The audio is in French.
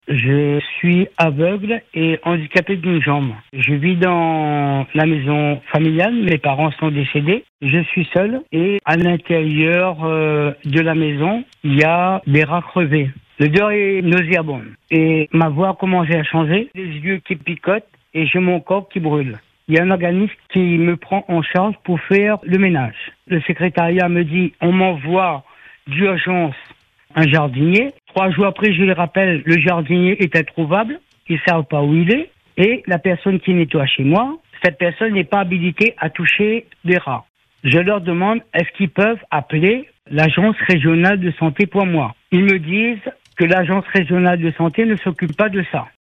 Je suis aveugle et handicapé d'une jambe. Je vis dans la maison familiale, mes parents sont décédés. Je suis seul et à l'intérieur de la maison, il y a des rats crevés. L'odeur est nauséabonde et ma voix a commencé à changer, les yeux qui picotent et j'ai mon corps qui brûle. Il y a un organisme qui me prend en charge pour faire le ménage. Le secrétariat me dit on m'envoie d'urgence un jardinier. 3 jours après, je les rappelle, le jardinier est introuvable, ils ne savent pas où il est. Et la personne qui nettoie chez moi, cette personne n'est pas habilitée à toucher des rats. Je leur demande, est-ce qu'ils peuvent appeler l'agence régionale de santé pour moi? Ils me disent que l'agence régionale de santé ne s'occupe pas de ça.